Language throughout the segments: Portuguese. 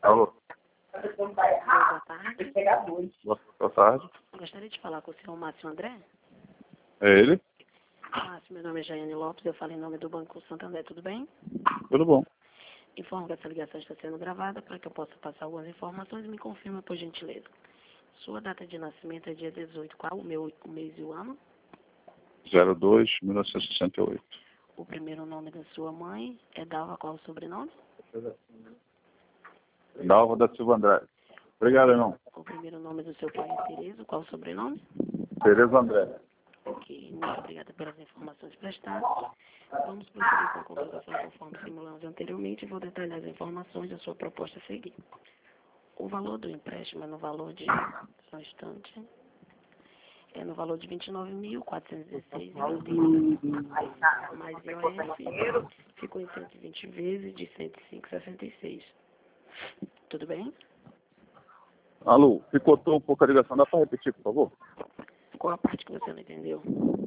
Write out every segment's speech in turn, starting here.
Alô? Boa tarde. Boa tarde. Gostaria de falar com o senhor Márcio André. É ele? Márcio, meu nome é Jaiane Lopes, eu falo em nome do Banco Santander, tudo bem? Tudo bom. Informo que essa ligação está sendo gravada para que eu possa passar algumas informações e me confirma, por gentileza. Sua data de nascimento é dia 18, qual o mês e o ano? 02-1968. O primeiro nome da sua mãe é Dalva, qual o sobrenome? Dalva da Silva Andrade. Obrigado, irmão. O primeiro nome do seu pai é Tereza, qual o sobrenome? Tereza André. Ok, muito obrigada pelas informações prestadas. Vamos prosseguir com a contratação conforme simulamos anteriormente e vou detalhar as informações da sua proposta a seguir. O valor do empréstimo é no valor de, só um instante, é no valor de R$ 29.416,80, mais IOF, ficou em 120 vezes de R$ 105,66. Tudo bem? Alô, picotou um pouco a ligação. Dá para repetir, por favor? Qual a parte que você não entendeu?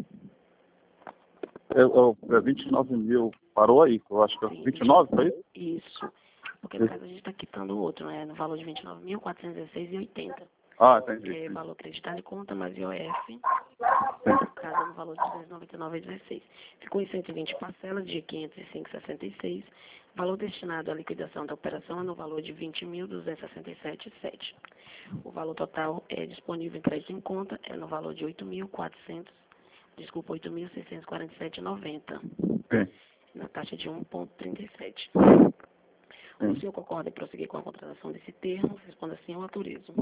É 29 mil. Parou aí. Eu acho que é Sim, 29, foi isso? Isso. Porque no caso a gente está quitando o outro, né? No valor de R$ 29.416,80. Ah, entendi. É valor acreditado em conta, mais IOF, no caso no valor de R$ 299,16. Ficou em 120 parcelas de R$ 505,66. Valor destinado à liquidação da operação é no valor de R$ 20.267,7. O valor total disponível em crédito em conta é no valor de R$ 8.647,90. Sim. Na taxa de 1,37. Sim. O senhor concorda em prosseguir com a contratação desse termo? Responda sim, eu autorizo.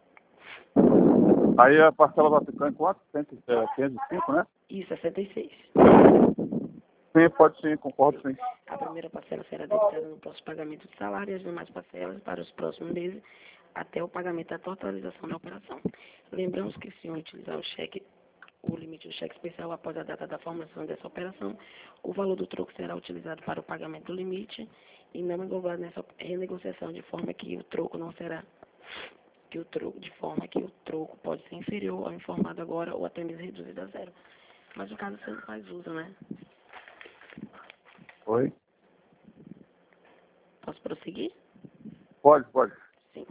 Aí a parcela vai ficar em quanto? 505, né? E 66. Sim, pode sim, concordo sim. A primeira parcela será debitada no próximo pagamento de salário e as demais parcelas para os próximos meses até o pagamento da totalização da operação. Lembramos que se o senhor utilizar o limite do cheque especial após a data da formulação dessa operação, o valor do troco será utilizado para o pagamento do limite e não englobado nessa renegociação, de forma que o troco pode ser inferior ao informado agora ou até mesmo reduzido a zero. Mas no caso você não faz uso, né? Oi? Posso prosseguir? Pode. Sim.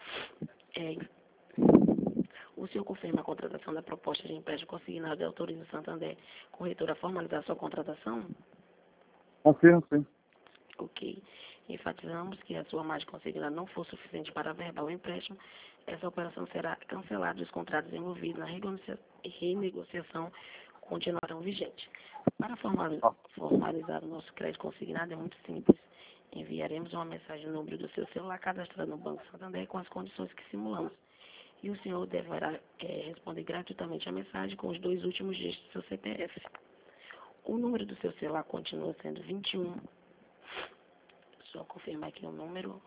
O senhor confirma a contratação da proposta de empréstimo consignado e autoriza o Santander corretor a formalizar sua contratação? Confirmo sim. Ok. Enfatizamos que a sua margem consignada não for suficiente para averbar o empréstimo, essa operação será cancelada e os contratos envolvidos na renegociação continuarão vigentes. Para formalizar o nosso crédito consignado é muito simples. Enviaremos uma mensagem no número do seu celular cadastrado no Banco Santander com as condições que simulamos. E o senhor deverá responder gratuitamente a mensagem com os 2 últimos dígitos do seu CPF. O número do seu celular continua sendo 21. Só confirmar aqui o número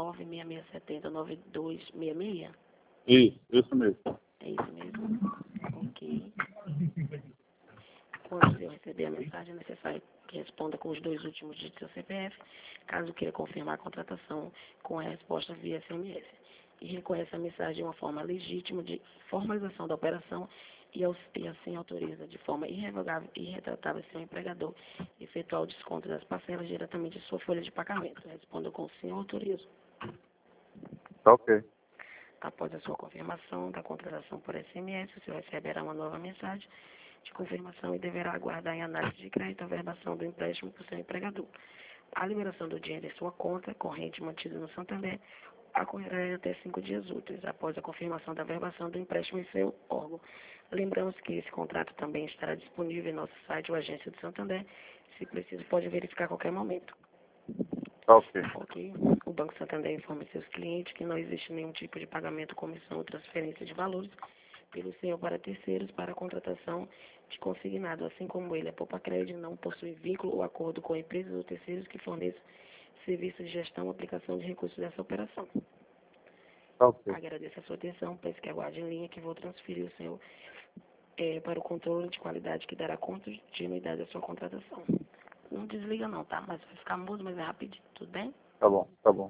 96670-9266. Isso mesmo. É isso mesmo? Ok. Quando o senhor receber a mensagem, é necessário que responda com os 2 últimos dígitos do seu CPF, caso queira confirmar a contratação com a resposta via SMS. E reconhece a mensagem de uma forma legítima de formalização da operação e assim autoriza de forma irrevogável e irretratável seu empregador efetuar o desconto das parcelas diretamente em sua folha de pagamento. Responda com sim, eu autorizo. Tá ok. Após a sua confirmação da contratação por SMS, o senhor receberá uma nova mensagem de confirmação e deverá aguardar em análise de crédito a verbação do empréstimo por seu empregador. A liberação do dinheiro em sua conta corrente mantida no Santander ocorrerá em até 5 dias úteis após a confirmação da verbação do empréstimo em seu órgão. Lembramos que esse contrato também estará disponível em nosso site ou agência do Santander. Se preciso, pode verificar a qualquer momento. Tá ok. Ok. O Banco Santander informa seus clientes que não existe nenhum tipo de pagamento, comissão ou transferência de valores pelo senhor para terceiros para a contratação de consignado, assim como ele, a Poupa Crédito não possui vínculo ou acordo com empresas ou terceiros que forneçam serviços de gestão ou aplicação de recursos dessa operação. Tá ok. Agradeço a sua atenção, peço que aguarde em linha que vou transferir o senhor para o controle de qualidade que dará continuidade à sua contratação. Não desliga não, tá? Mas vai ficar mudo, mas é rapidinho, tudo bem? Tá bom.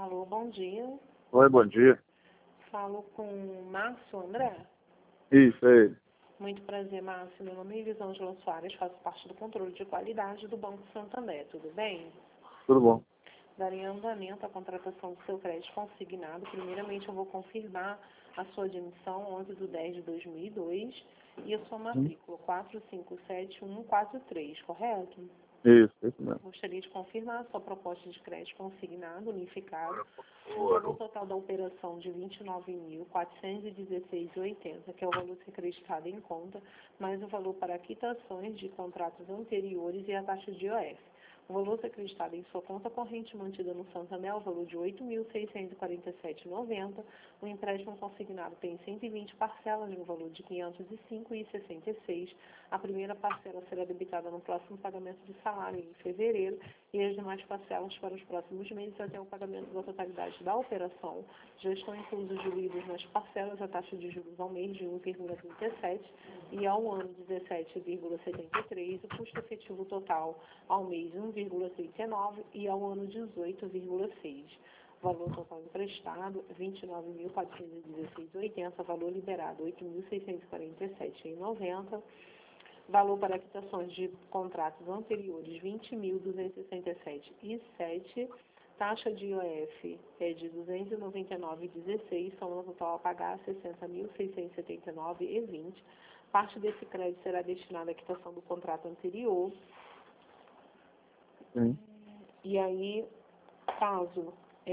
Alô, bom dia. Oi, bom dia. Falo com o Márcio André. Isso, é ele. Muito prazer, Márcio. Meu nome é Elisângela Soares, faço parte do controle de qualidade do Banco Santander. Tudo bem? Tudo bom? Darei andamento à contratação do seu crédito consignado. Primeiramente, eu vou confirmar a sua admissão 11/10/2002 e a sua matrícula 457143, correto? Isso mesmo. Gostaria de confirmar a sua proposta de crédito consignado, unificado, o valor total da operação de R$ 29.416,80, que é o valor a ser acreditado em conta, mais o valor para quitações de contratos anteriores e a taxa de IOF. O valor acreditado em sua conta corrente mantida no Santander é o valor de R$ 8.647,90. O empréstimo consignado tem 120 parcelas no valor de R$ 505,66. A primeira parcela será debitada no próximo pagamento de salário em fevereiro e as demais parcelas para os próximos meses até o pagamento da totalidade da operação. Já estão inclusos diluídos nas parcelas a taxa de juros ao mês de 1,37 e ao ano 17,73, o custo efetivo total ao mês 1,39 e ao ano 18,6. Valor total emprestado, R$ 29.416,80. Valor liberado, R$ 8.647,90. Valor para quitações de contratos anteriores, R$ 20.267,07. Taxa de IOF é de R$ 299,16. Soma total a pagar, R$ 60.679,20. Parte desse crédito será destinada à quitação do contrato anterior. Sim. E aí, caso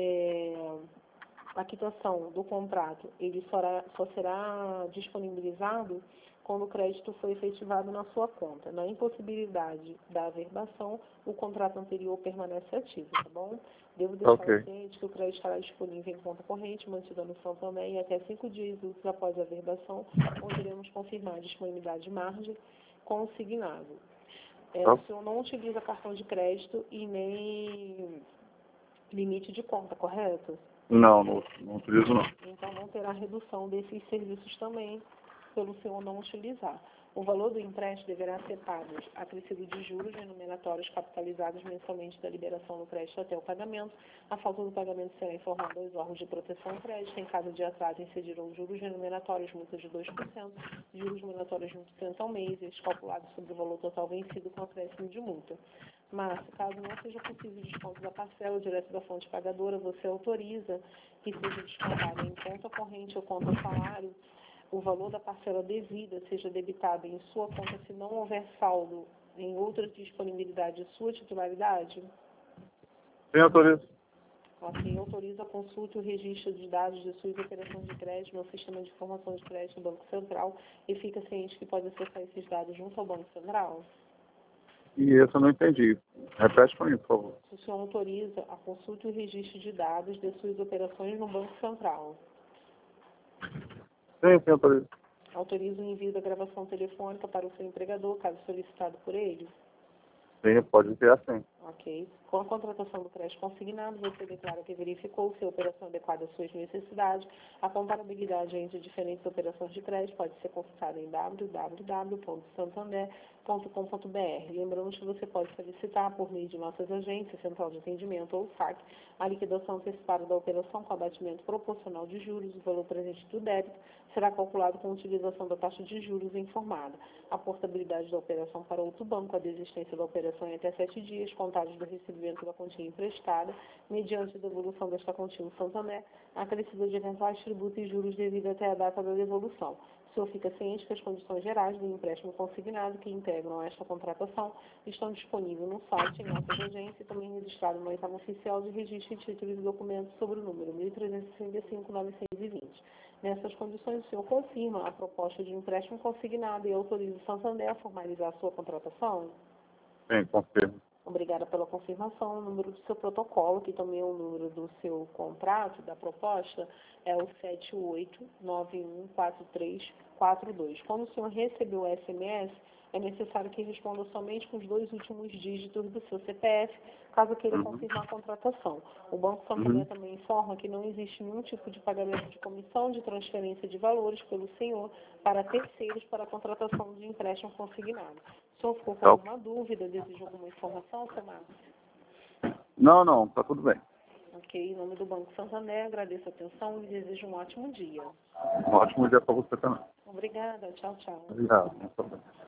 a quitação do contrato ele só será disponibilizado quando o crédito foi efetivado na sua conta. Na impossibilidade da averbação, o contrato anterior permanece ativo, tá bom? Devo deixar ciente que o crédito estará disponível em conta corrente, mantida no Santander, e até 5 dias úteis após a averbação, onde iremos confirmar a disponibilidade de margem consignado. O senhor não utiliza cartão de crédito e nem limite de conta, correto? Não utilizo não. Então não terá redução desses serviços também, pelo senhor não utilizar. O valor do empréstimo deverá ser pago acrescido de juros remuneratórios capitalizados mensalmente da liberação do crédito até o pagamento. A falta do pagamento será informada aos órgãos de proteção ao crédito. Em caso de atraso, incidirão juros remuneratórios, multa de 2%, juros remuneratórios de 1% ao mês, estes calculados sobre o valor total vencido com acréscimo de multa. Mas, caso não seja possível o desconto da parcela direto da fonte pagadora, você autoriza que seja descontado em conta corrente ou conta salário, o valor da parcela devida seja debitado em sua conta se não houver saldo em outra disponibilidade de sua titularidade? Sim, autorizo. Assim, autoriza a consulta e o registro de dados de suas operações de crédito no sistema de informação de crédito do Banco Central e fica ciente que pode acessar esses dados junto ao Banco Central? E esse eu não entendi. Repete para mim, por favor. O senhor autoriza a consulta e o registro de dados de suas operações no Banco Central? Sim, autorizo. Autoriza o envio da gravação telefônica para o seu empregador, caso solicitado por ele? Sim, pode ser assim. Ok. Com a contratação do crédito consignado, você declara que verificou se a operação é adequada às suas necessidades. A comparabilidade entre diferentes operações de crédito pode ser consultada em www.santander.com.br. Lembramos que você pode solicitar, por meio de nossas agências, Central de Atendimento ou SAC, a liquidação antecipada da operação com abatimento proporcional de juros. O valor presente do débito será calculado com a utilização da taxa de juros informada. A portabilidade da operação para outro banco, a desistência da operação em até 7 dias, contados do recebimento da quantia emprestada, mediante a devolução desta quantia no Santander, acrescida de eventuais tributos e juros devido até a data da devolução. O senhor fica ciente que as condições gerais do empréstimo consignado que integram esta contratação estão disponíveis no site, em nossas agências e também registrado no oitavo oficial de registro de títulos e documentos sobre o número 1365-920. Nessas condições, o senhor confirma a proposta de empréstimo consignado e autoriza o Santander a formalizar a sua contratação? Sim, confirmo. Obrigada pela confirmação. O número do seu protocolo, que também é o número do seu contrato, da proposta, é o 78914342. Quando o senhor recebeu o SMS, é necessário que responda somente com os 2 últimos dígitos do seu CPF, caso queira confirmar a contratação. O Banco Santander também informa que não existe nenhum tipo de pagamento de comissão de transferência de valores pelo senhor para terceiros para a contratação de empréstimo consignado. O senhor ficou com alguma dúvida, deseja alguma informação, seu Márcio? Não, tá tudo bem. Ok. Ok, em nome do Banco Santander, agradeço a atenção e desejo um ótimo dia. Um ótimo dia para você também. Obrigada, tchau, tchau. Obrigado.